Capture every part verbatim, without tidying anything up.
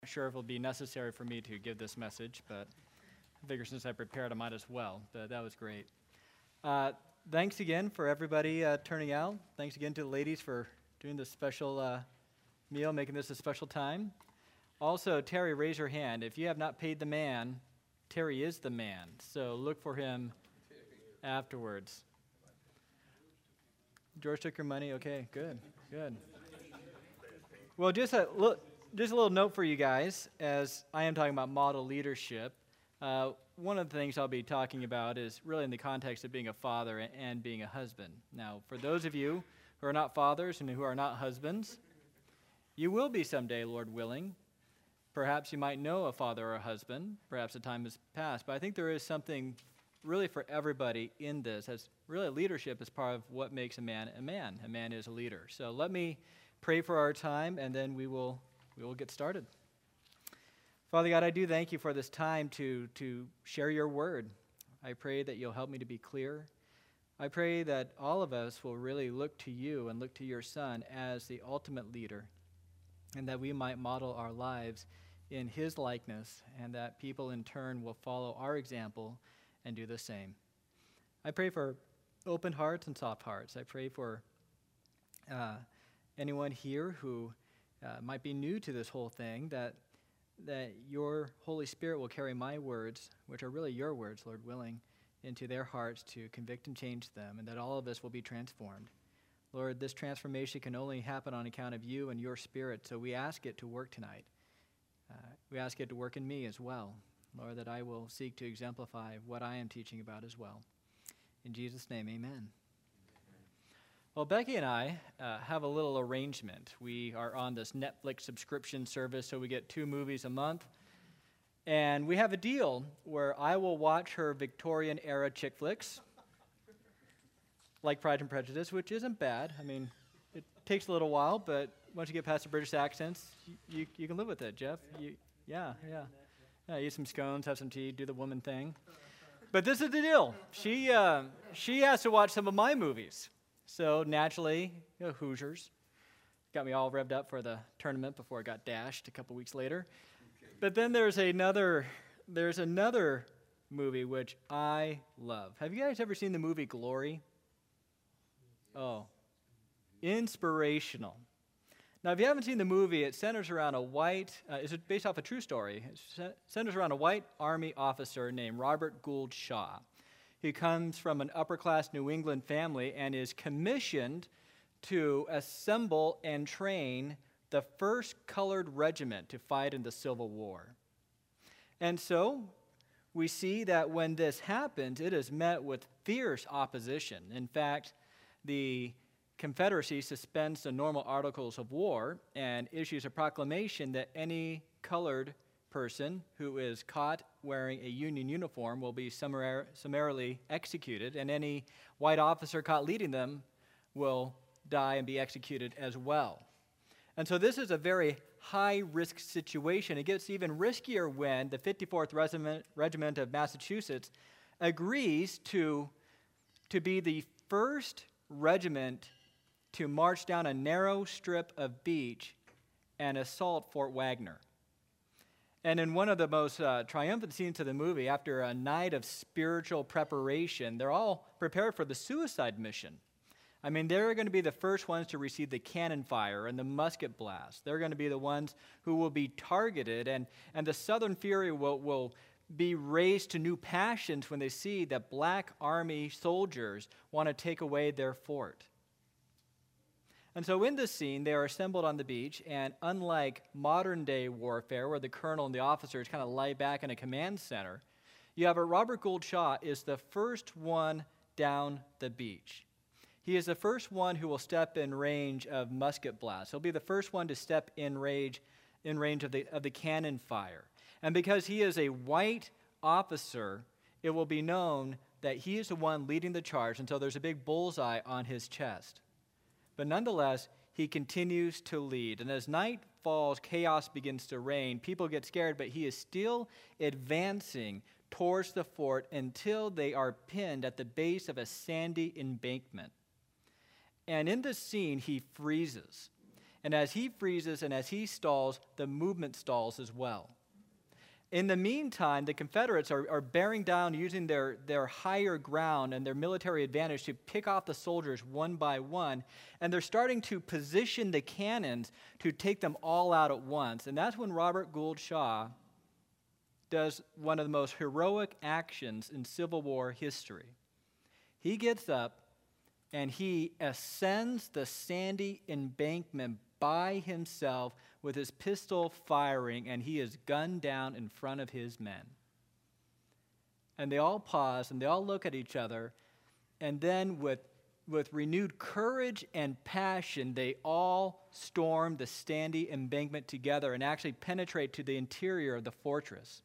Not sure if it'll be necessary for me to give this message, but I figure since I prepared, I might as well. But that was great. Uh, thanks again for everybody uh, turning out. Thanks again to the ladies for doing this special uh, meal, making this a special time. Also, Terry, raise your hand. If you have not paid the man, Terry is the man. So look for him afterwards. George took your money? Okay, good, good. Well, just a look. Just a little note for you guys, as I am talking about model leadership. Uh, one of the things I'll be talking about is really in the context of being a father and being a husband. Now, for those of you who are not fathers and who are not husbands, you will be someday, Lord willing. Perhaps you might know a father or a husband. Perhaps the time has passed. But I think there is something really for everybody in this, as really leadership is part of what makes a man a man. A man is a leader. So let me pray for our time, and then we will We will get started. Father God, I do thank you for this time to, to share your word. I pray that you'll help me to be clear. I pray that all of us will really look to you and look to your Son as the ultimate leader, and that we might model our lives in his likeness, and that people in turn will follow our example and do the same. I pray for open hearts and soft hearts. I pray for uh, anyone here who Uh, might be new to this whole thing, that that your Holy Spirit will carry my words, which are really your words, Lord willing, into their hearts to convict and change them, and that all of us will be transformed. Lord, this transformation can only happen on account of you and your Spirit, so we ask it to work tonight. Uh, we ask it to work in me as well, Lord, that I will seek to exemplify what I am teaching about as well. In Jesus' name, amen. Well, Becky and I uh, have a little arrangement. We are on this Netflix subscription service, so we get two movies a month. And we have a deal where I will watch her Victorian-era chick flicks, like Pride and Prejudice, which isn't bad. I mean, it takes a little while, but once you get past the British accents, you, you, you can live with it, Jeff. You, yeah, yeah. Yeah, eat some scones, have some tea, do the woman thing. But this is the deal. She, uh, she has to watch some of my movies. So naturally, you know, Hoosiers got me all revved up for the tournament before it got dashed a couple weeks later. Okay. But then there's another, there's another movie which I love. Have you guys ever seen the movie Glory? Oh, inspirational. Now, if you haven't seen the movie, it centers around a white. Uh, it's based off a true story. It centers around a white Army officer named Robert Gould Shaw. He comes from an upper-class New England family and is commissioned to assemble and train the first colored regiment to fight in the Civil War. And so we see that when this happens, it is met with fierce opposition. In fact, the Confederacy suspends the normal articles of war and issues a proclamation that any colored person who is caught wearing a Union uniform will be summar- summarily executed, and any white officer caught leading them will die and be executed as well. And so this is a very high-risk situation. It gets even riskier when the fifty-fourth Regiment, Regiment of Massachusetts agrees to, to be the first regiment to march down a narrow strip of beach and assault Fort Wagner. And in one of the most uh, triumphant scenes of the movie, after a night of spiritual preparation, they're all prepared for the suicide mission. I mean, they're going to be the first ones to receive the cannon fire and the musket blast. They're going to be the ones who will be targeted, and, and the Southern Fury will, will be raised to new passions when they see that black Army soldiers want to take away their fort. And so in this scene, they are assembled on the beach, and unlike modern-day warfare, where the colonel and the officers kind of lie back in a command center, you have a Robert Gould Shaw is the first one down the beach. He is the first one who will step in range of musket blasts. He'll be the first one to step in range, in range of the, of the cannon fire. And because he is a white officer, it will be known that he is the one leading the charge, and so there's a big bullseye on his chest. But nonetheless, he continues to lead. And as night falls, chaos begins to reign. People get scared, but he is still advancing towards the fort until they are pinned at the base of a sandy embankment. And in this scene, he freezes. And as he freezes and as he stalls, the movement stalls as well. In the meantime, the Confederates are, are bearing down using their, their higher ground and their military advantage to pick off the soldiers one by one. And they're starting to position the cannons to take them all out at once. And that's when Robert Gould Shaw does one of the most heroic actions in Civil War history. He gets up and he ascends the sandy embankment by himself with his pistol firing, and he is gunned down in front of his men. And they all pause, and they all look at each other, and then with, with renewed courage and passion, they all storm the sandy embankment together and actually penetrate to the interior of the fortress.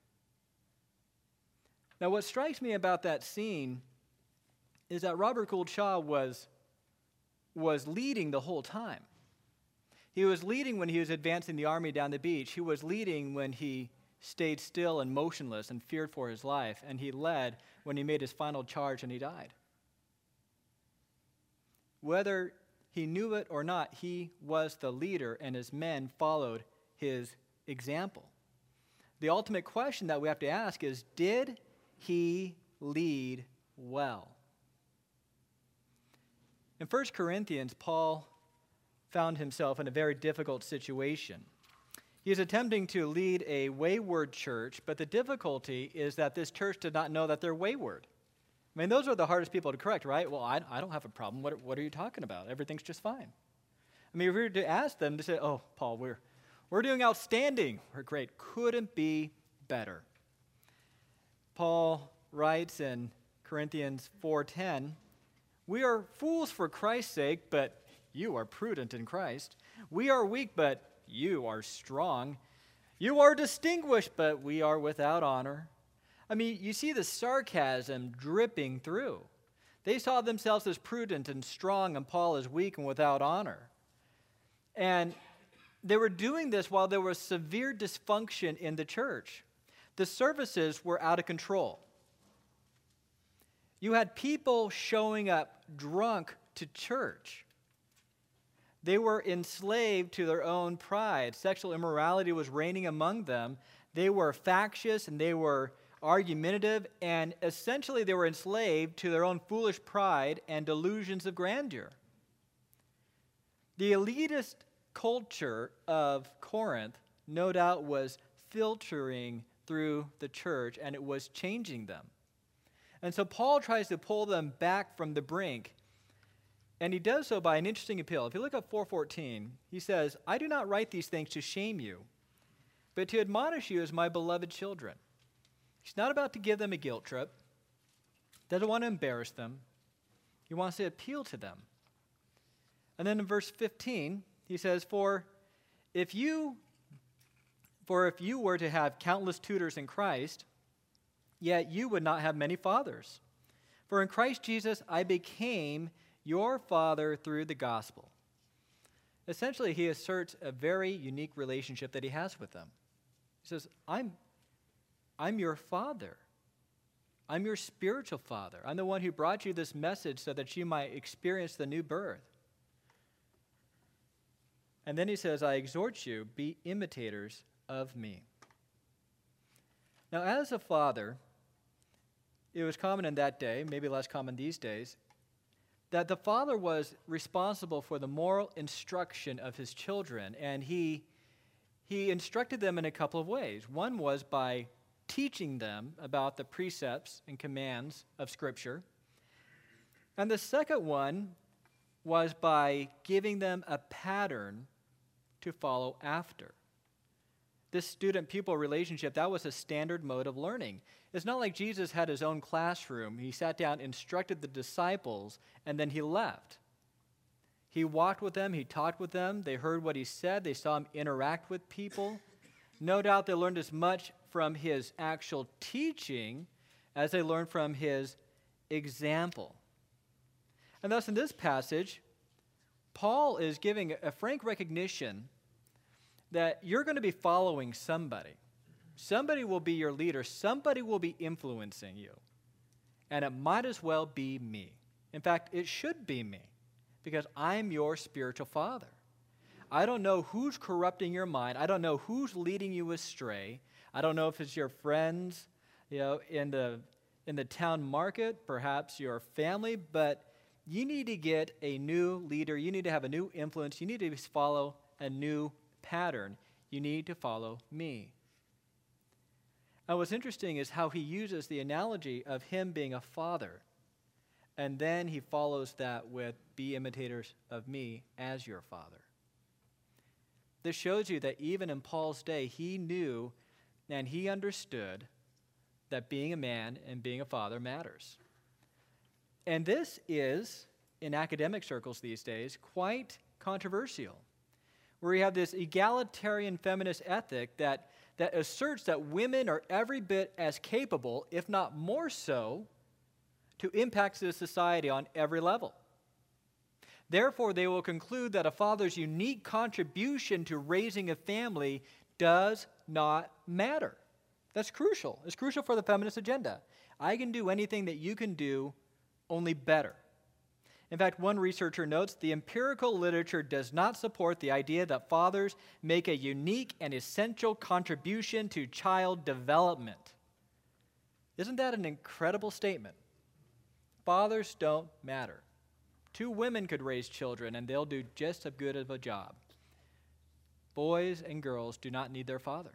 Now, what strikes me about that scene is that Robert Gould Shaw was, was leading the whole time. He was leading when he was advancing the army down the beach. He was leading when he stayed still and motionless and feared for his life. And he led when he made his final charge and he died. Whether he knew it or not, he was the leader and his men followed his example. The ultimate question that we have to ask is, did he lead well? In First Corinthians, Paul found himself in a very difficult situation. He is attempting to lead a wayward church, but the difficulty is that this church did not know that they're wayward. I mean, those are the hardest people to correct, right? Well, I, I don't have a problem. What, what are you talking about? Everything's just fine. I mean, if we were to ask them to say, oh, Paul, we're, we're doing outstanding. We're great. Couldn't be better. Paul writes in Corinthians four ten, we are fools for Christ's sake, but you are prudent in Christ. We are weak, but you are strong. You are distinguished, but we are without honor. I mean, you see the sarcasm dripping through. They saw themselves as prudent and strong, and Paul as weak and without honor. And they were doing this while there was severe dysfunction in the church. The services were out of control. You had people showing up drunk to church. They were enslaved to their own pride. Sexual immorality was reigning among them. They were factious and they were argumentative, and essentially they were enslaved to their own foolish pride and delusions of grandeur. The elitist culture of Corinth, no doubt, was filtering through the church, and it was changing them. And so Paul tries to pull them back from the brink. And he does so by an interesting appeal. If you look at four fourteen, he says, I do not write these things to shame you, but to admonish you as my beloved children. He's not about to give them a guilt trip. Doesn't want to embarrass them. He wants to appeal to them. And then in verse fifteen, he says, For if you, for if you were to have countless tutors in Christ, yet you would not have many fathers. For in Christ Jesus I became your father through the gospel. Essentially, he asserts a very unique relationship that he has with them. He says, I'm, I'm your father. I'm your spiritual father. I'm the one who brought you this message so that you might experience the new birth. And then he says, I exhort you, be imitators of me. Now, as a father, it was common in that day, maybe less common these days, that the father was responsible for the moral instruction of his children, and he, he instructed them in a couple of ways. One was by teaching them about the precepts and commands of Scripture, and the second one was by giving them a pattern to follow after. This student-pupil relationship, that was a standard mode of learning. It's not like Jesus had his own classroom. He sat down, instructed the disciples, and then he left. He walked with them. He talked with them. They heard what he said. They saw him interact with people. No doubt they learned as much from his actual teaching as they learned from his example. And thus, in this passage, Paul is giving a frank recognition that you're going to be following somebody. Somebody will be your leader. Somebody will be influencing you. And it might as well be me. In fact, it should be me, because I'm your spiritual father. I don't know who's corrupting your mind. I don't know who's leading you astray. I don't know if it's your friends, you know, in the in the town market, perhaps your family, but you need to get a new leader. You need to have a new influence. You need to follow a new pattern. You need to follow me. And what's interesting is how he uses the analogy of him being a father. And then he follows that with, be imitators of me as your father. This shows you that even in Paul's day, he knew and he understood that being a man and being a father matters. And this is, in academic circles these days, quite controversial, where you have this egalitarian feminist ethic that, that asserts that women are every bit as capable, if not more so, to impact the society on every level. Therefore, they will conclude that a father's unique contribution to raising a family does not matter. That's crucial. It's crucial for the feminist agenda. I can do anything that you can do, only better. In fact, one researcher notes, the empirical literature does not support the idea that fathers make a unique and essential contribution to child development. Isn't that an incredible statement? Fathers don't matter. Two women could raise children, and they'll do just as good of a job. Boys and girls do not need their father.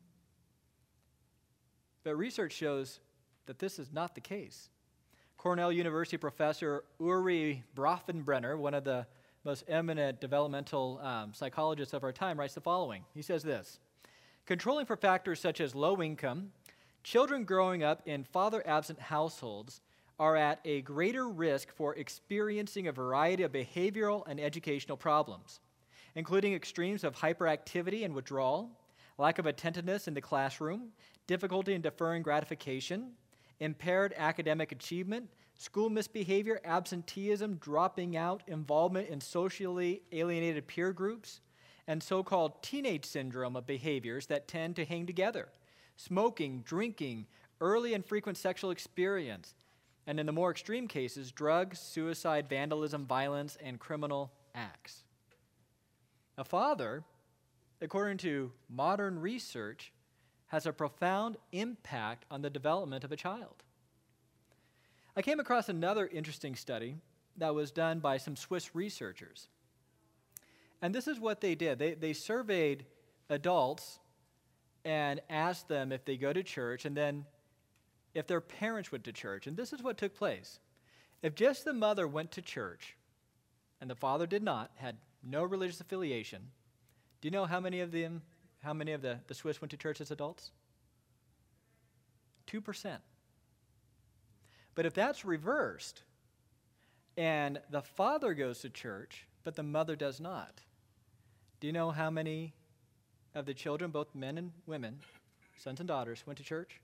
But research shows that this is not the case. Cornell University professor Uri Bronfenbrenner, one of the most eminent developmental um, psychologists of our time, writes the following. He says this: controlling for factors such as low income, children growing up in father-absent households are at a greater risk for experiencing a variety of behavioral and educational problems, including extremes of hyperactivity and withdrawal, lack of attentiveness in the classroom, difficulty in deferring gratification, impaired academic achievement, school misbehavior, absenteeism, dropping out, involvement in socially alienated peer groups, and so-called teenage syndrome of behaviors that tend to hang together, smoking, drinking, early and frequent sexual experience, and in the more extreme cases, drugs, suicide, vandalism, violence, and criminal acts. A father, according to modern research, has a profound impact on the development of a child. I came across another interesting study that was done by some Swiss researchers. And this is what they did. They, they surveyed adults and asked them if they go to church and then if their parents went to church. And this is what took place. If just the mother went to church and the father did not, had no religious affiliation, do you know how many of them, how many of the, the Swiss went to church as adults? two percent. But if that's reversed, and the father goes to church, but the mother does not, do you know how many of the children, both men and women, sons and daughters, went to church?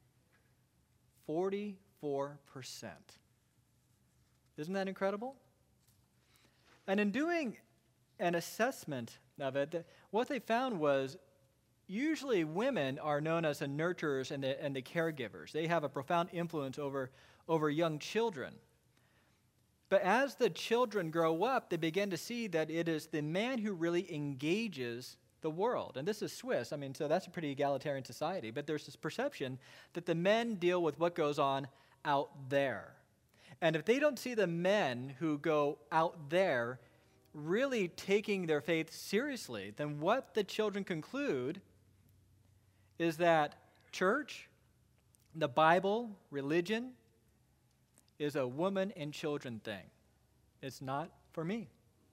forty-four percent. Isn't that incredible? And in doing an assessment of it, what they found was usually women are known as the nurturers and the, and the caregivers. They have a profound influence over, over young children. But as the children grow up, they begin to see that it is the man who really engages the world. And this is Swiss. I mean, so that's a pretty egalitarian society. But there's this perception that the men deal with what goes on out there. And if they don't see the men who go out there really taking their faith seriously, then what the children conclude is that church, the Bible, religion, is a woman and children thing. It's not for me.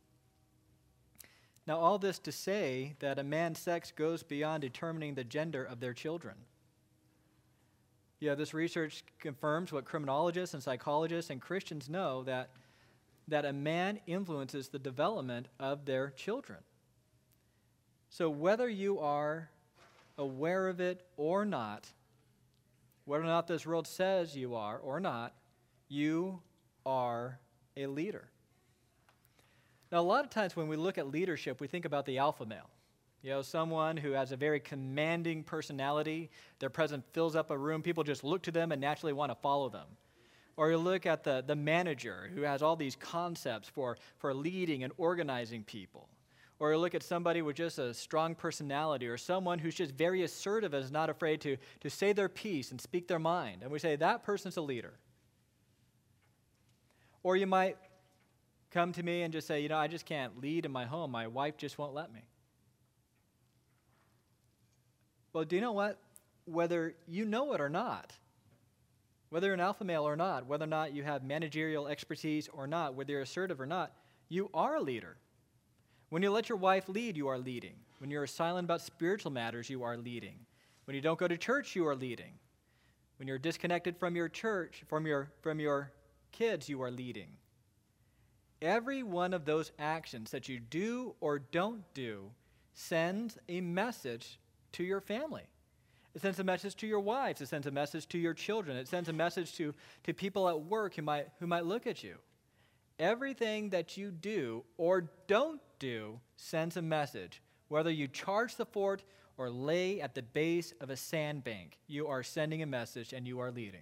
Now, all this to say that a man's sex goes beyond determining the gender of their children. Yeah, this research confirms what criminologists and psychologists and Christians know, that, that a man influences the development of their children. So whether you are aware of it or not, whether or not this world says you are or not, you are a leader. Now, a lot of times when we look at leadership, we think about the alpha male. You know, someone who has a very commanding personality. Their presence fills up a room. People just look to them and naturally want to follow them. Or you look at the, the manager who has all these concepts for, for leading and organizing people. Or you look at somebody with just a strong personality, or someone who's just very assertive and is not afraid to, to say their piece and speak their mind. And we say, that person's a leader. Or you might come to me and just say, you know, I just can't lead in my home. My wife just won't let me. Well, do you know what? Whether you know it or not, whether you're an alpha male or not, whether or not you have managerial expertise or not, whether you're assertive or not, you are a leader. When you let your wife lead, you are leading. When you're silent about spiritual matters, you are leading. When you don't go to church, you are leading. When you're disconnected from your church, from your, from your kids, you are leading. Every one of those actions that you do or don't do sends a message to your family. It sends a message to your wives. It sends a message to your children. It sends a message to, to people at work who might, who might look at you. Everything that you do or don't do sends a message. Whether you charge the fort or lay at the base of a sandbank, you are sending a message and you are leading.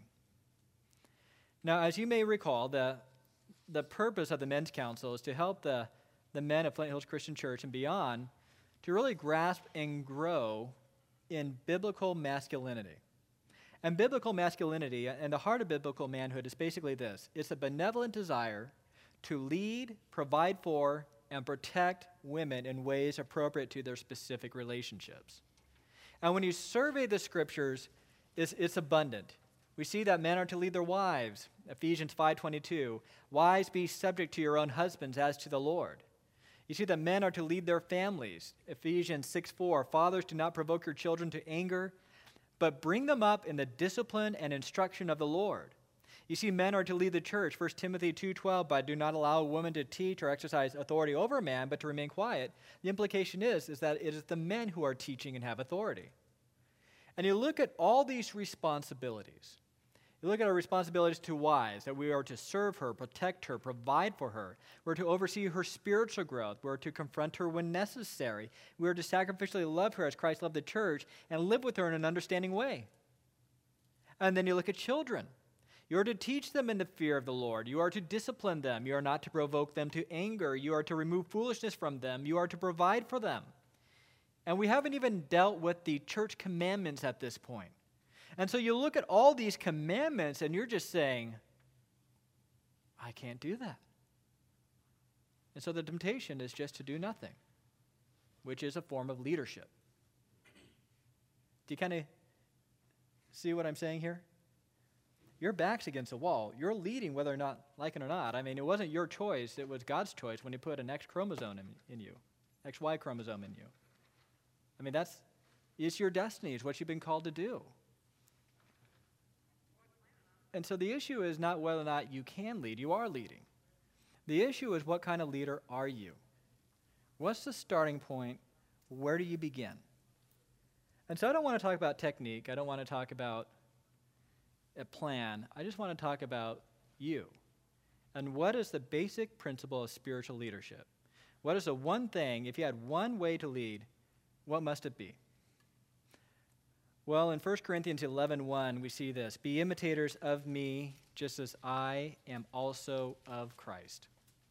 Now, as you may recall, the, the purpose of the Men's Council is to help the, the men of Flint Hills Christian Church and beyond to really grasp and grow in biblical masculinity. And biblical masculinity and the heart of biblical manhood is basically this. It's a benevolent desire to lead, provide for, and protect women in ways appropriate to their specific relationships. And when you survey the scriptures, it's, it's abundant. We see that men are to lead their wives, Ephesians five twenty-two. Wives, be subject to your own husbands as to the Lord. You see that men are to lead their families, Ephesians six four. Fathers, do not provoke your children to anger, but bring them up in the discipline and instruction of the Lord. You see, men are to lead the church, First Timothy two twelve, but do not allow a woman to teach or exercise authority over a man, but to remain quiet. The implication is, is that it is the men who are teaching and have authority. And you look at all these responsibilities. You look at our responsibilities to wives, that we are to serve her, protect her, provide for her. We're to oversee her spiritual growth. We're to confront her when necessary. We're to sacrificially love her as Christ loved the church and live with her in an understanding way. And then you look at children. You are to teach them in the fear of the Lord. You are to discipline them. You are not to provoke them to anger. You are to remove foolishness from them. You are to provide for them. And we haven't even dealt with the church commandments at this point. And so you look at all these commandments and you're just saying, I can't do that. And so the temptation is just to do nothing, which is a form of leadership. Do you kind of see what I'm saying here? Your back's against the wall. You're leading whether or not, like it or not. I mean, it wasn't your choice. It was God's choice when he put an X chromosome in, in you, X Y chromosome in you. I mean, that's, it's your destiny. It's what you've been called to do. And so the issue is not whether or not you can lead. You are leading. The issue is, what kind of leader are you? What's the starting point? Where do you begin? And so I don't want to talk about technique. I don't want to talk about a plan. I just want to talk about you. And what is the basic principle of spiritual leadership? What is the one thing, if you had one way to lead, what must it be? Well, in First Corinthians eleven one, we see this. Be imitators of me, just as I am also of Christ.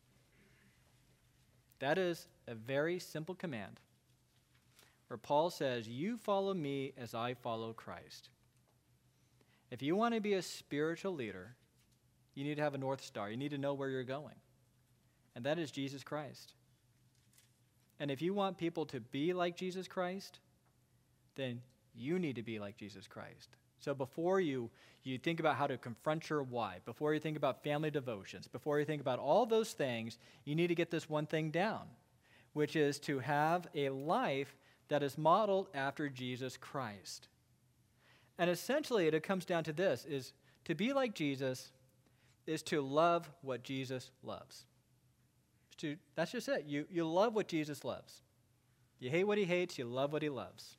That is a very simple command, where Paul says, you follow me as I follow Christ. If you want to be a spiritual leader, you need to have a North Star. You need to know where you're going. And that is Jesus Christ. And if you want people to be like Jesus Christ, then you need to be like Jesus Christ. So before you, you think about how to confront your wife, before you think about family devotions, before you think about all those things, you need to get this one thing down, which is to have a life that is modeled after Jesus Christ. And essentially, it comes down to this, is to be like Jesus is to love what Jesus loves. To, that's just it. You, you love what Jesus loves. You hate what he hates, you love what he loves.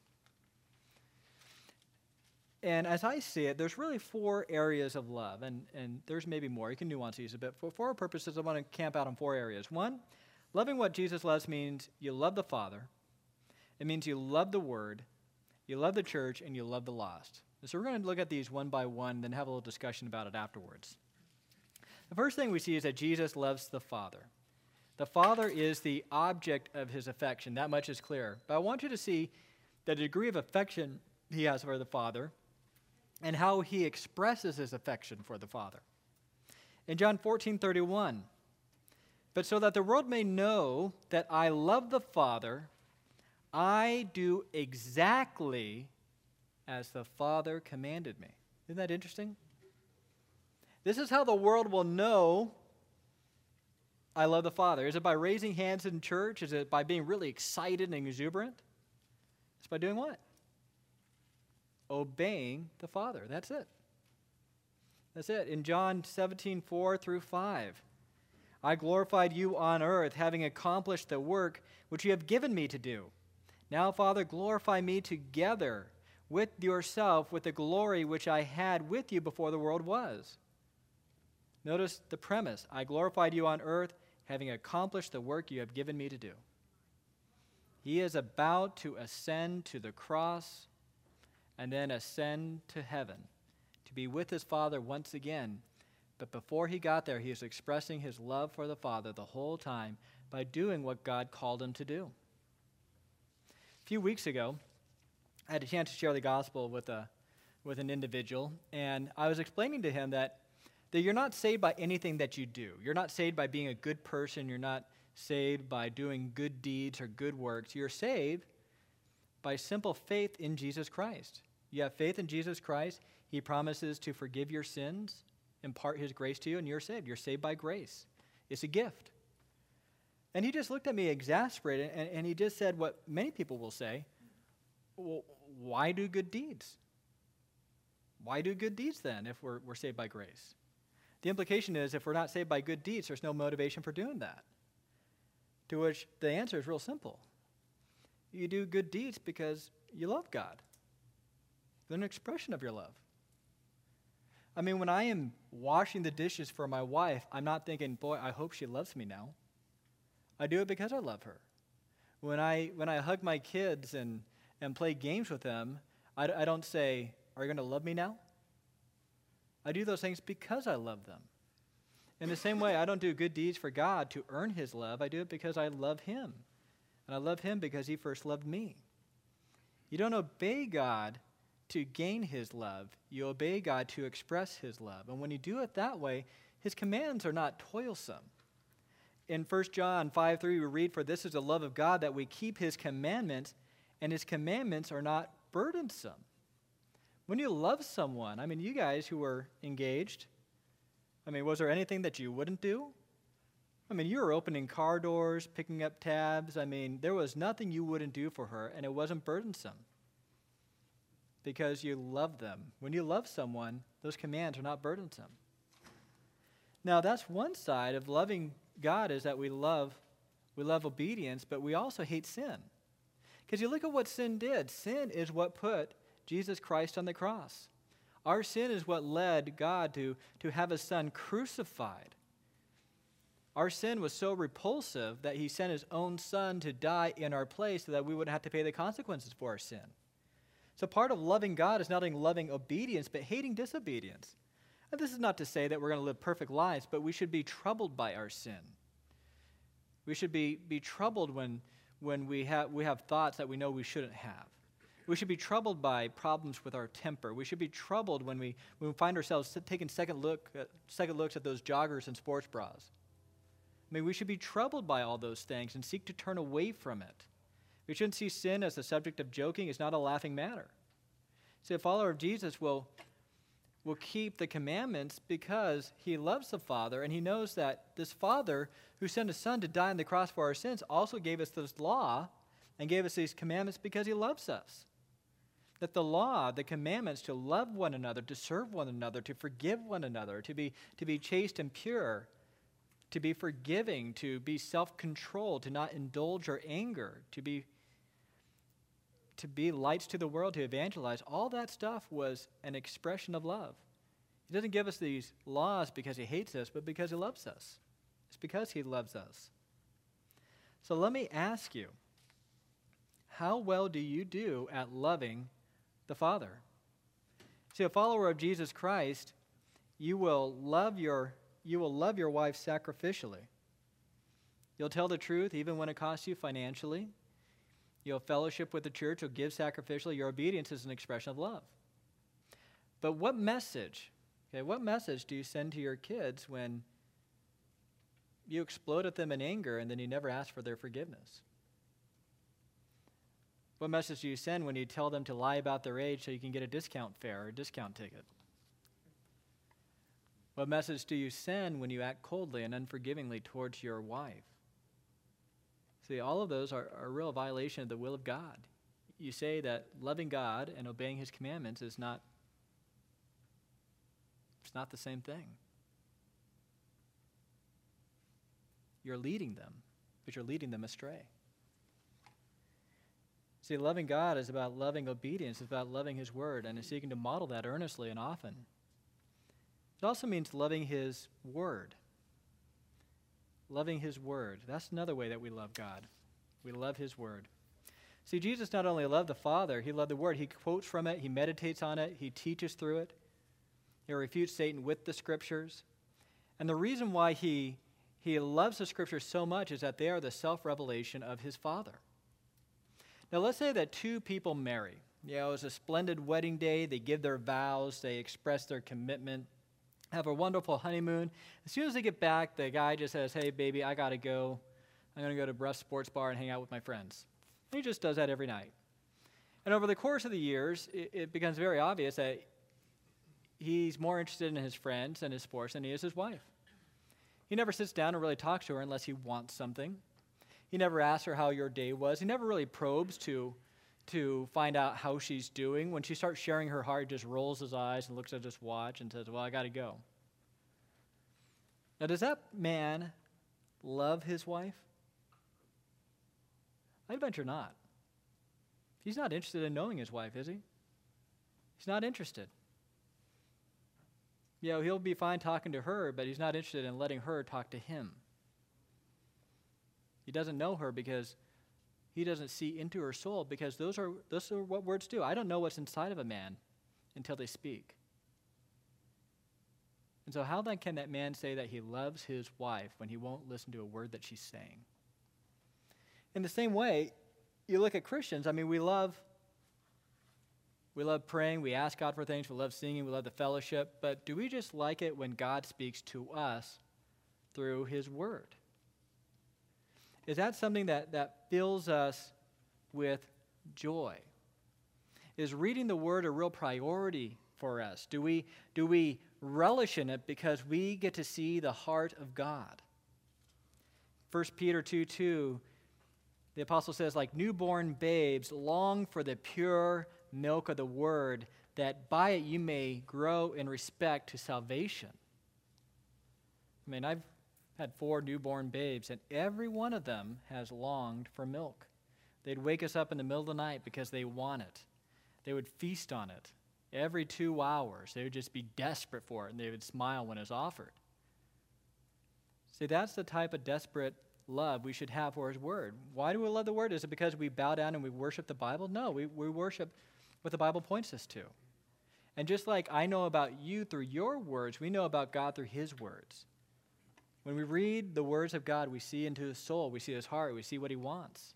And as I see it, there's really four areas of love, and, and there's maybe more. You can nuance these a bit. For, for our purposes, I want to camp out on four areas. One, loving what Jesus loves means you love the Father. It means you love the Word, you love the church, and you love the lost. And so we're going to look at these one by one, then have a little discussion about it afterwards. The first thing we see is that Jesus loves the Father. The Father is the object of his affection. That much is clear. But I want you to see the degree of affection he has for the Father and how he expresses his affection for the Father. In John fourteen thirty-one, but so that the world may know that I love the Father, I do exactly as the Father commanded me. Isn't that interesting? This is how the world will know I love the Father. Is it by raising hands in church? Is it by being really excited and exuberant? It's by doing what? Obeying the Father. That's it. That's it. In John seventeen, four through five, I glorified you on earth, having accomplished the work which you have given me to do. Now, Father, glorify me together with yourself with the glory which I had with you before the world was. Notice the premise. I glorified you on earth, having accomplished the work you have given me to do. He is about to ascend to the cross and then ascend to heaven to be with his Father once again. But before he got there, he is expressing his love for the Father the whole time by doing what God called him to do. A few weeks ago, I had a chance to share the gospel with a with an individual, and I was explaining to him that, that you're not saved by anything that you do. You're not saved by being a good person. You're not saved by doing good deeds or good works. You're saved by simple faith in Jesus Christ. You have faith in Jesus Christ. He promises to forgive your sins, impart his grace to you, and you're saved. You're saved by grace. It's a gift. And he just looked at me exasperated, and, and he just said what many people will say, well, why do good deeds? Why do good deeds then if we're, we're saved by grace? The implication is if we're not saved by good deeds, there's no motivation for doing that. To which the answer is real simple. You do good deeds because you love God. They're an expression of your love. I mean, when I am washing the dishes for my wife, I'm not thinking, boy, I hope she loves me now. I do it because I love her. When I when I hug my kids and, and play games with them, I, I don't say, are you going to love me now? I do those things because I love them. In the same way, I don't do good deeds for God to earn his love. I do it because I love him. And I love him because he first loved me. You don't obey God to gain his love. You obey God to express his love. And when you do it that way, his commands are not toilsome. In First John five three, we read, for this is the love of God, that we keep his commandments, and his commandments are not burdensome. When you love someone, I mean, you guys who were engaged, I mean, was there anything that you wouldn't do? I mean, you were opening car doors, picking up tabs. I mean, there was nothing you wouldn't do for her, and it wasn't burdensome because you love them. When you love someone, those commands are not burdensome. Now, that's one side of loving God, is that we love, we love obedience, but we also hate sin. Because you look at what sin did. Sin is what put Jesus Christ on the cross. Our sin is what led God to, to have his son crucified. Our sin was so repulsive that he sent his own son to die in our place so that we wouldn't have to pay the consequences for our sin. So part of loving God is not only loving obedience, but hating disobedience. And this is not to say that we're going to live perfect lives, but we should be troubled by our sin. We should be, be troubled when, when we, have, we have thoughts that we know we shouldn't have. We should be troubled by problems with our temper. We should be troubled when we, when we find ourselves taking second, look, uh, second looks at those joggers and sports bras. I mean, we should be troubled by all those things and seek to turn away from it. We shouldn't see sin as a subject of joking. It's not a laughing matter. See, a follower of Jesus will, will keep the commandments because he loves the Father, and he knows that this Father who sent his Son to die on the cross for our sins also gave us this law and gave us these commandments because he loves us. That the law, the commandments to love one another, to serve one another, to forgive one another, to be, to be chaste and pure, to be forgiving, to be self-controlled, to not indulge our anger, to be, to be lights to the world, to evangelize, all that stuff was an expression of love. He doesn't give us these laws because he hates us, but because he loves us. It's because he loves us. So let me ask you, how well do you do at loving the Father? See, a follower of Jesus Christ, you will love your you will love your wife sacrificially. You'll tell the truth even when it costs you financially. You'll fellowship with the church. You'll give sacrificially. Your obedience is an expression of love. But what message, okay, what message do you send to your kids when you explode at them in anger and then you never ask for their forgiveness? What message do you send when you tell them to lie about their age so you can get a discount fare or a discount ticket? What message do you send when you act coldly and unforgivingly towards your wife? See, all of those are, are a real violation of the will of God. You say that loving God and obeying his commandments is not, it's not the same thing. You're leading them, but you're leading them astray. See, loving God is about loving obedience. It's about loving his word and is seeking to model that earnestly and often. It also means loving his word. Loving his word. That's another way that we love God. We love his word. See, Jesus not only loved the Father, he loved the word. He quotes from it. He meditates on it. He teaches through it. He refutes Satan with the scriptures. And the reason why he, he loves the scriptures so much is that they are the self-revelation of his Father. Now, let's say that two people marry. You know, it's a splendid wedding day. They give their vows. They express their commitment. Have a wonderful honeymoon. As soon as they get back, the guy just says, hey, baby, I got to go. I'm going to go to Bruff Sports Bar and hang out with my friends. And he just does that every night. And over the course of the years, it, it becomes very obvious that he's more interested in his friends and his sports than he is his wife. He never sits down and really talks to her unless he wants something. He never asks her how your day was. He never really probes to, to find out how she's doing. When she starts sharing her heart, he just rolls his eyes and looks at his watch and says, well, I got to go. Now, does that man love his wife? I bet you're not. He's not interested in knowing his wife, is he? He's not interested. You know, he'll be fine talking to her, but he's not interested in letting her talk to him. He doesn't know her because he doesn't see into her soul, because those are, those are what words do. I don't know what's inside of a man until they speak. And so how then can that man say that he loves his wife when he won't listen to a word that she's saying? In the same way, you look at Christians, I mean, we love, we love praying, we ask God for things, we love singing, we love the fellowship, but do we just like it when God speaks to us through his word? Is that something that, that fills us with joy? Is reading the word a real priority for us? Do we, do we relish in it because we get to see the heart of God? First Peter two two, the apostle says, like newborn babes, long for the pure milk of the word, that by it you may grow in respect to salvation. I mean, I've had four newborn babes, and every one of them has longed for milk. They'd wake us up in the middle of the night because they want it. They would feast on it. Every two hours, they would just be desperate for it, and they would smile when it was offered. See, that's the type of desperate love we should have for his word. Why do we love the word? Is it because we bow down and we worship the Bible? No, we, we worship what the Bible points us to. And just like I know about you through your words, we know about God through his words. When we read the words of God, we see into his soul, we see his heart, we see what he wants.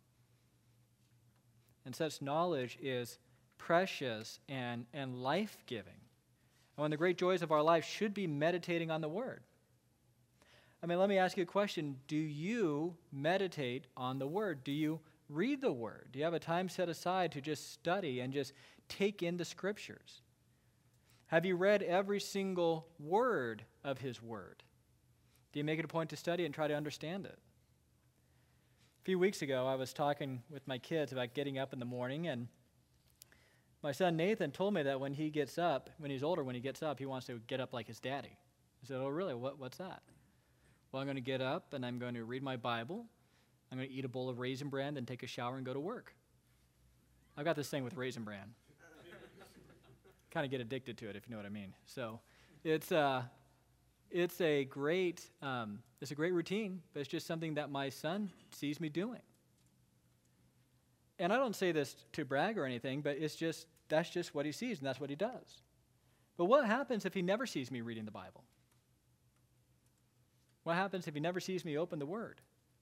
And such knowledge is precious and, and life-giving. And one of the great joys of our life should be meditating on the word. I mean, let me ask you a question. Do you meditate on the word? Do you read the word? Do you have a time set aside to just study and just take in the scriptures? Have you read every single word of his word? Do you make it a point to study and try to understand it? A few weeks ago, I was talking with my kids about getting up in the morning, and my son Nathan told me that when he gets up, when he's older, when he gets up, he wants to get up like his daddy. I said, oh, really? What, what's that? Well, I'm going to get up, and I'm going to read my Bible. I'm going to eat a bowl of Raisin Bran, then take a shower and go to work. I've got this thing with Raisin Bran. Kind of get addicted to it, if you know what I mean. So it's... Uh, It's a great, um, it's a great routine, but it's just something that my son sees me doing. And I don't say this to brag or anything, but it's just, that's just what he sees, and that's what he does. But what happens if he never sees me reading the Bible? What happens if he never sees me open the Word?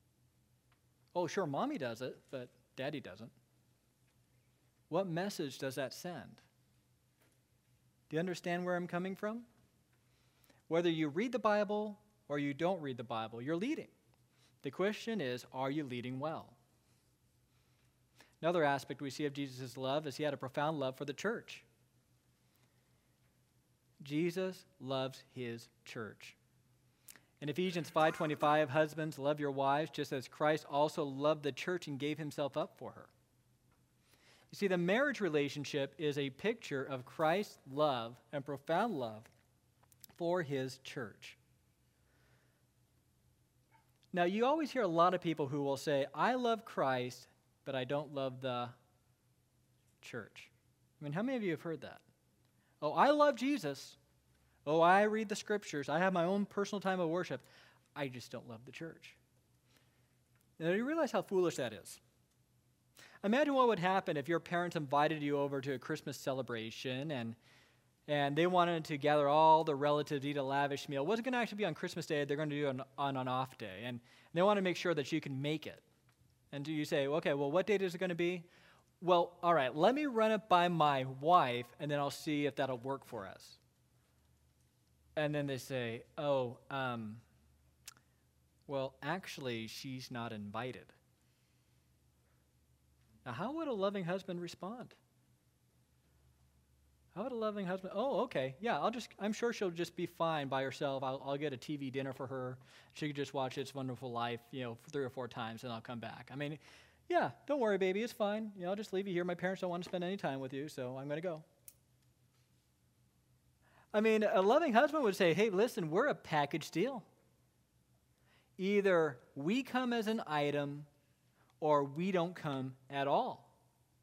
Oh, sure, mommy does it, but daddy doesn't. What message does that send? Do you understand where I'm coming from? Whether you read the Bible or you don't read the Bible, you're leading. The question is, are you leading well? Another aspect we see of Jesus' love is he had a profound love for the church. Jesus loves his church. In Ephesians five twenty-five, husbands, love your wives just as Christ also loved the church and gave himself up for her. You see, the marriage relationship is a picture of Christ's love and profound love for his church. Now, you always hear a lot of people who will say, I love Christ, but I don't love the church. I mean, how many of you have heard that? Oh, I love Jesus. Oh, I read the scriptures. I have my own personal time of worship. I just don't love the church. Now, do you realize how foolish that is? Imagine what would happen if your parents invited you over to a Christmas celebration and and they wanted to gather all the relatives, eat a lavish meal. It wasn't going to actually be on Christmas Day. They're going to do it on, on an off day. And they want to make sure that you can make it. And do you say, okay, well, what date is it going to be? Well, all right, let me run it by my wife, and then I'll see if that'll work for us. And then they say, oh, um, well, actually, she's not invited. Now, how would a loving husband respond? How would a loving husband, oh, okay, yeah, I'll just, I'm sure she'll just be fine by herself. I'll, I'll get a T V dinner for her. She could just watch It's Wonderful Life, you know, three or four times, and I'll come back. I mean, yeah, don't worry, baby, it's fine. You know, I'll just leave you here. My parents don't want to spend any time with you, so I'm going to go. I mean, a loving husband would say, hey, listen, we're a package deal. Either we come as an item or we don't come at all.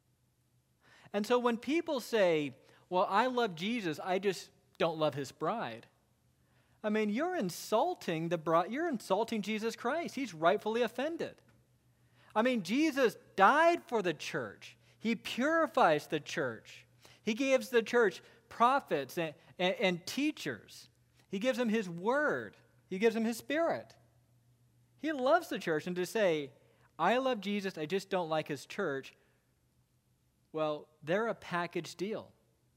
And so when people say, well, I love Jesus, I just don't love his bride. I mean, you're insulting the bride, you're insulting Jesus Christ. He's rightfully offended. I mean, Jesus died for the church. He purifies the church. He gives the church prophets and, and, and teachers. He gives them his word. He gives them his spirit. He loves the church. And to say, I love Jesus, I just don't like his church, well, they're a package deal.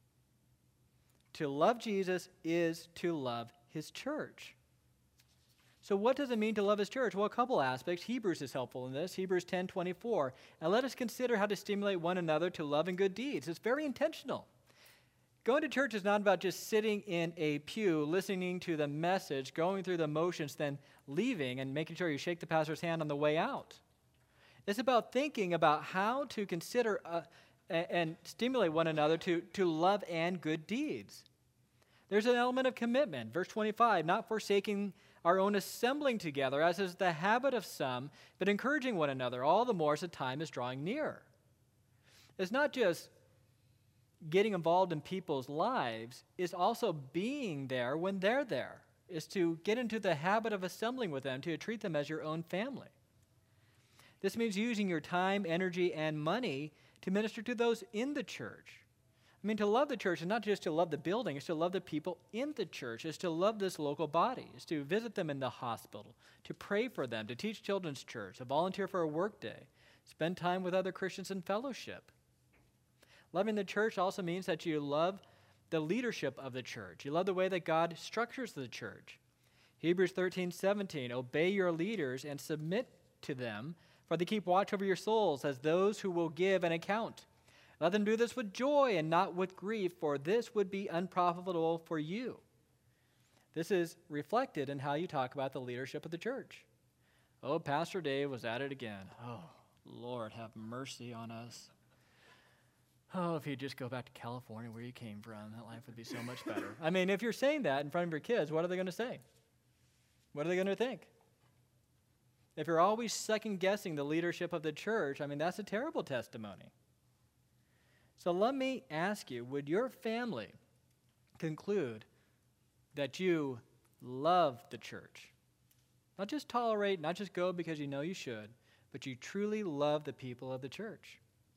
To love Jesus is to love his church. So what does it mean to love his church? Well, a couple aspects. Hebrews is helpful in this. Hebrews ten twenty-four. And let us consider how to stimulate one another to love and good deeds. It's very intentional. Going to church is not about just sitting in a pew, listening to the message, going through the motions, then leaving and making sure you shake the pastor's hand on the way out. It's about thinking about how to consider uh, and stimulate one another to, to love and good deeds. There's an element of commitment. Verse twenty-five, not forsaking our own assembling together, as is the habit of some, but encouraging one another, all the more as the time is drawing near. It's not just getting involved in people's lives, it's also being there when they're there. It's to get into the habit of assembling with them, to treat them as your own family. This means using your time, energy, and money to minister to those in the church. I mean, to love the church is not just to love the building, it's to love the people in the church. It's to love this local body. It's to visit them in the hospital, to pray for them, to teach children's church, to volunteer for a work day, spend time with other Christians in fellowship. Loving the church also means that you love the leadership of the church. You love the way that God structures the church. Hebrews thirteen seventeen, obey your leaders and submit to them, for they keep watch over your souls as those who will give an account. Let them do this with joy and not with grief, for this would be unprofitable for you. This is reflected in how you talk about the leadership of the church. Oh, Pastor Dave was at it again. Oh, Lord, have mercy on us. Oh, if you just go back to California where you came from, that life would be so much better. I mean, if you're saying that in front of your kids, what are they going to say? What are they going to think? If you're always second-guessing the leadership of the church, I mean, that's a terrible testimony. So let me ask you, would your family conclude that you love the church? Not just tolerate, not just go because you know you should, but you truly love the people of the church.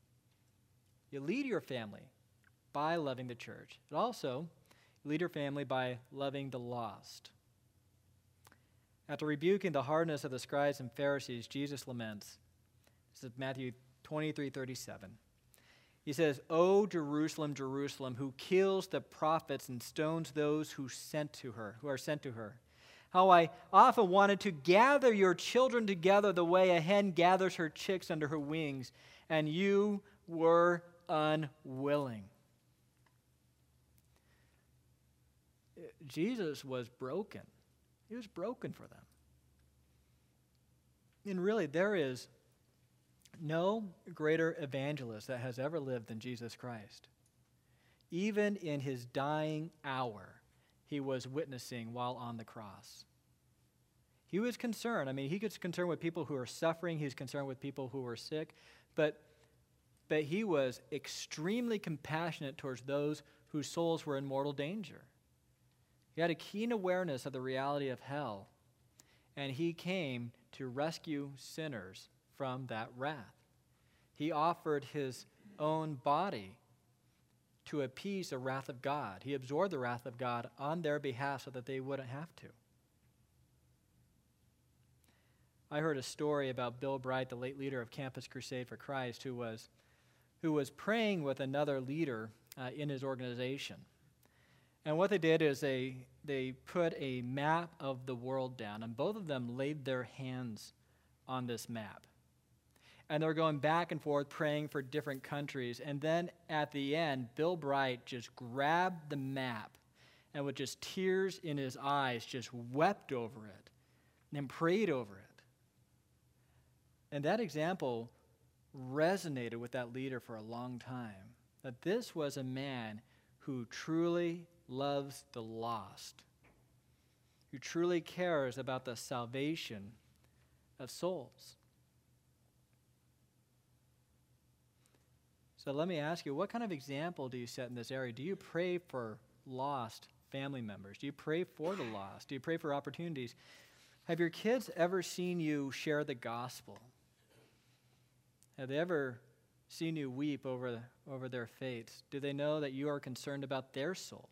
You lead your family by loving the church. But also, you lead your family by loving the lost. After rebuking the hardness of the scribes and Pharisees, Jesus laments, This is Matthew twenty-three thirty-seven. He says, "O Jerusalem, Jerusalem, who kills the prophets and stones those who sent to her, who are sent to her. How I often wanted to gather your children together the way a hen gathers her chicks under her wings, and you were unwilling." Jesus was broken. He was broken for them. And really, there is no greater evangelist that has ever lived than Jesus Christ. Even in his dying hour, he was witnessing while on the cross. He was concerned. I mean, he was concerned with people who were suffering. He was concerned with people who were sick. But, but he was extremely compassionate towards those whose souls were in mortal danger. He had a keen awareness of the reality of hell, and he came to rescue sinners from that wrath. He offered his own body to appease the wrath of God. He absorbed the wrath of God on their behalf so that they wouldn't have to. I heard a story about Bill Bright, the late leader of Campus Crusade for Christ, who was, who was praying with another leader uh, in his organization. And what they did is they, they put a map of the world down, and both of them laid their hands on this map. And they were going back and forth praying for different countries. And then at the end, Bill Bright just grabbed the map and with just tears in his eyes just wept over it and then prayed over it. And that example resonated with that leader for a long time, that this was a man who truly loves the lost, who truly cares about the salvation of souls. So let me ask you, what kind of example do you set in this area? Do you pray for lost family members? Do you pray for the lost? Do you pray for opportunities? Have your kids ever seen you share the gospel? Have they ever seen you weep over, over their fates? Do they know that you are concerned about their soul?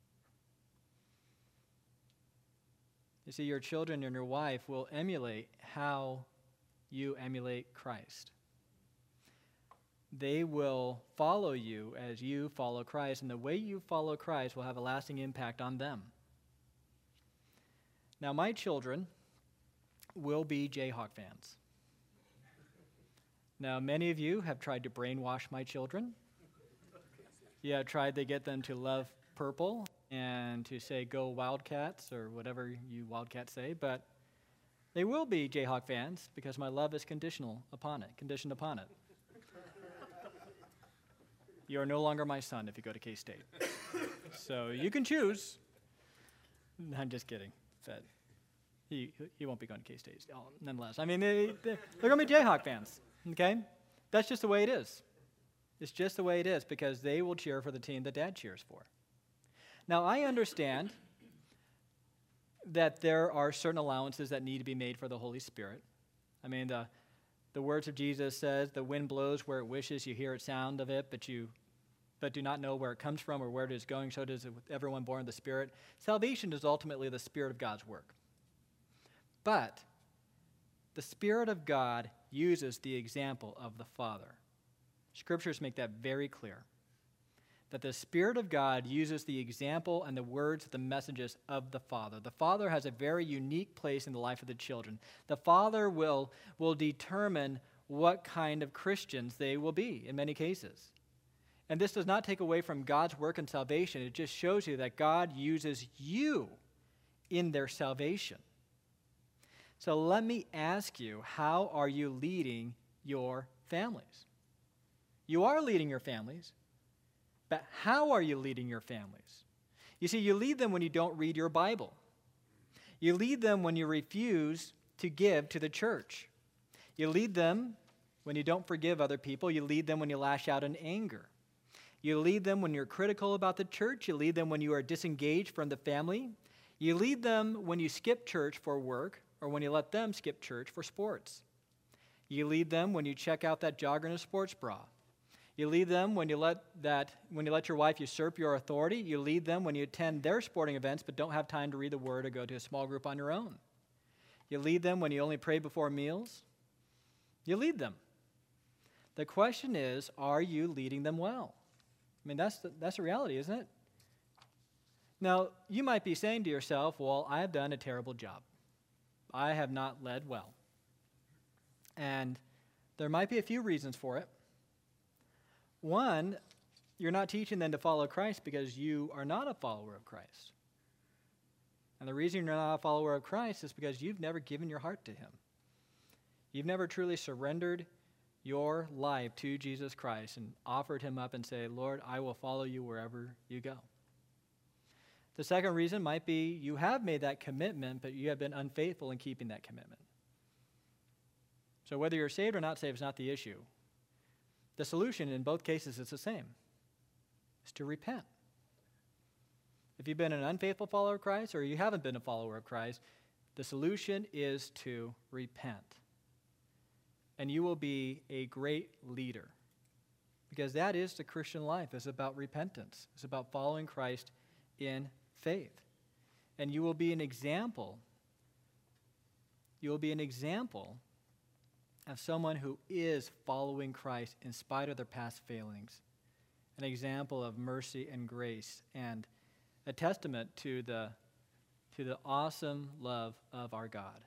You see, your children and your wife will emulate how you emulate Christ. They will follow you as you follow Christ, and the way you follow Christ will have a lasting impact on them. Now, my children will be Jayhawk fans. Now, many of you have tried to brainwash my children. You have tried to get them to love purple and to say, "Go Wildcats," or whatever you Wildcats say, but they will be Jayhawk fans because my love is conditional upon it, conditioned upon it. You are no longer my son if you go to K-State. So you can choose. I'm just kidding. But he, he won't be going to K-State nonetheless. I mean, they, they're going to be Jayhawk fans, okay? That's just the way it is. It's just the way it is because they will cheer for the team that Dad cheers for. Now, I understand that there are certain allowances that need to be made for the Holy Spirit. I mean, the The words of Jesus says, "The wind blows where it wishes, you hear its sound of it, but you but do not know where it comes from or where it is going, so does it with everyone born of the Spirit." Salvation is ultimately the Spirit of God's work. But the Spirit of God uses the example of the Father. Scriptures make that very clear, that the Spirit of God uses the example and the words, the messages of the Father. The Father has a very unique place in the life of the children. The Father will, will determine what kind of Christians they will be in many cases. And this does not take away from God's work in salvation. It just shows you that God uses you in their salvation. So let me ask you, how are you leading your families? You are leading your families. But how are you leading your families? You see, you lead them when you don't read your Bible. You lead them when you refuse to give to the church. You lead them when you don't forgive other people. You lead them when you lash out in anger. You lead them when you're critical about the church. You lead them when you are disengaged from the family. You lead them when you skip church for work or when you let them skip church for sports. You lead them when you check out that jogger in a sports bra. You lead them when you let that when you let your wife usurp your authority. You lead them when you attend their sporting events but don't have time to read the Word or go to a small group on your own. You lead them when you only pray before meals. You lead them. The question is, are you leading them well? I mean, that's the, that's the reality, isn't it? Now, you might be saying to yourself, well, I have done a terrible job. I have not led well. And there might be a few reasons for it. One, you're not teaching them to follow Christ because you are not a follower of Christ. And the reason you're not a follower of Christ is because you've never given your heart to him. You've never truly surrendered your life to Jesus Christ and offered him up and say, Lord, I will follow you wherever you go. The second reason might be you have made that commitment, but you have been unfaithful in keeping that commitment. So whether you're saved or not saved is not the issue. The solution in both cases is the same. It's to repent. If you've been an unfaithful follower of Christ or you haven't been a follower of Christ, the solution is to repent. And you will be a great leader. Because that is the Christian life. It's about repentance. It's about following Christ in faith. And you will be an example. You will be an example of someone who is following Christ in spite of their past failings. An example of mercy and grace and a testament to the, to the awesome love of our God.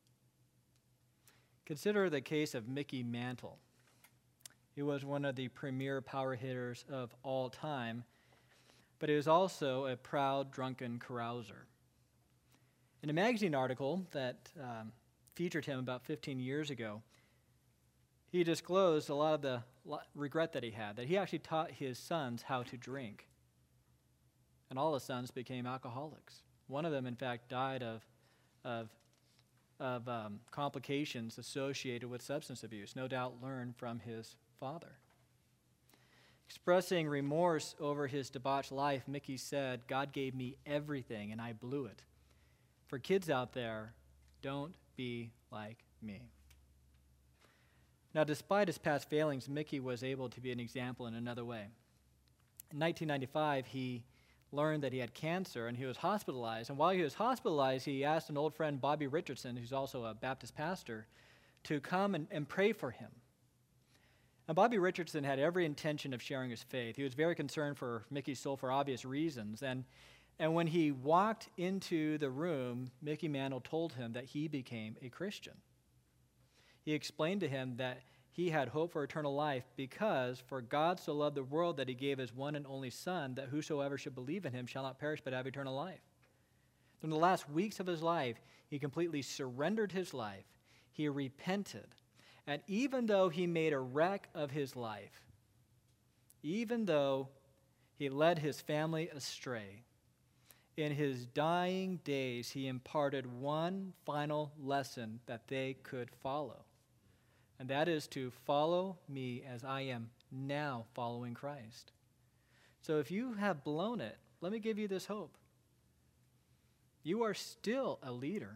Consider the case of Mickey Mantle. He was one of the premier power hitters of all time, but he was also a proud, drunken carouser. In a magazine article that um, featured him about fifteen years ago, he disclosed a lot of the regret that he had, that he actually taught his sons how to drink. And all his sons became alcoholics. One of them, in fact, died of, of, of um, complications associated with substance abuse, no doubt learned from his father. Expressing remorse over his debauched life, Mickey said, God gave me everything and I blew it. For kids out there, don't be like me. Now, despite his past failings, Mickey was able to be an example in another way. In nineteen ninety-five, he learned that he had cancer and he was hospitalized. And while he was hospitalized, he asked an old friend, Bobby Richardson, who's also a Baptist pastor, to come and, and pray for him. And Bobby Richardson had every intention of sharing his faith. He was very concerned for Mickey's soul for obvious reasons. And, and when he walked into the room, Mickey Mantle told him that he became a Christian. He explained to him that he had hope for eternal life because for God so loved the world that he gave his one and only Son, that whosoever should believe in him shall not perish but have eternal life. In the last weeks of his life, he completely surrendered his life. He repented. And even though he made a wreck of his life, even though he led his family astray, in his dying days, he imparted one final lesson that they could follow. And that is to follow me as I am now following Christ. So if you have blown it, let me give you this hope. You are still a leader.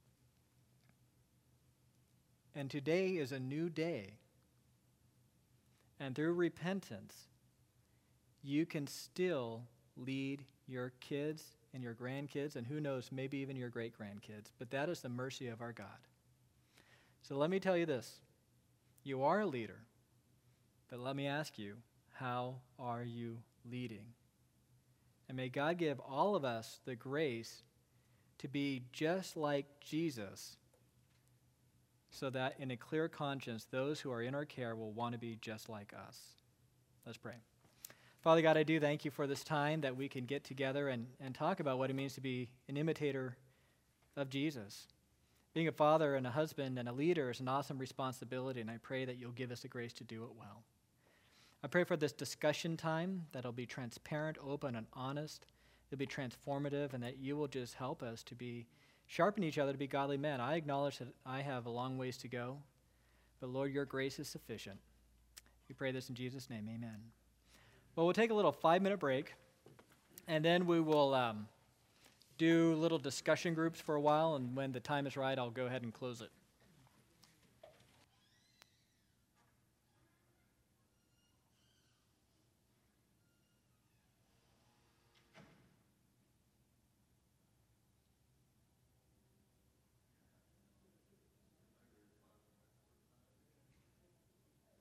And today is a new day. And through repentance, you can still lead your kids and your grandkids, and who knows, maybe even your great-grandkids. But that is the mercy of our God. So let me tell you this. You are a leader, but let me ask you, how are you leading? And may God give all of us the grace to be just like Jesus, so that in a clear conscience, those who are in our care will want to be just like us. Let's pray. Father God, I do thank you for this time that we can get together and, and talk about what it means to be an imitator of Jesus. Being a father and a husband and a leader is an awesome responsibility, and I pray that you'll give us the grace to do it well. I pray for this discussion time that it'll be transparent, open, and honest. It'll be transformative, and that you will just help us to be sharpen each other to be godly men. I acknowledge that I have a long ways to go, but Lord, your grace is sufficient. We pray this in Jesus' name, amen. Well, we'll take a little five-minute break, and then we will um, do little discussion groups for a while, and when the time is right, I'll go ahead and close it.